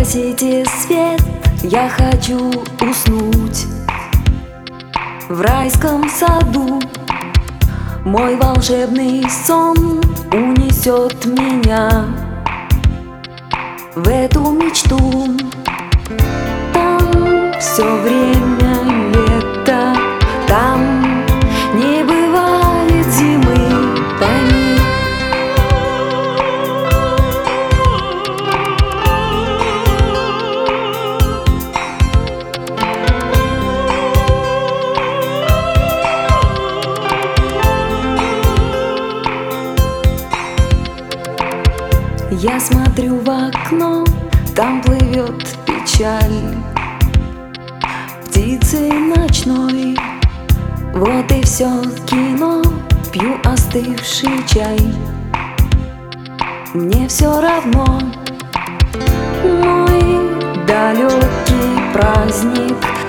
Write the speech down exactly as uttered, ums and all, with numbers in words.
Погасите свет, я хочу уснуть в райском саду. Мой волшебный сон унесет меня в эту мечту. Там все время лето, там не бывает зимы, пойми. Я смотрю в окно, там плывет печаль птицей ночной. Вот и все кино, пью остывший чай. Мне все равно, мой далекий праздник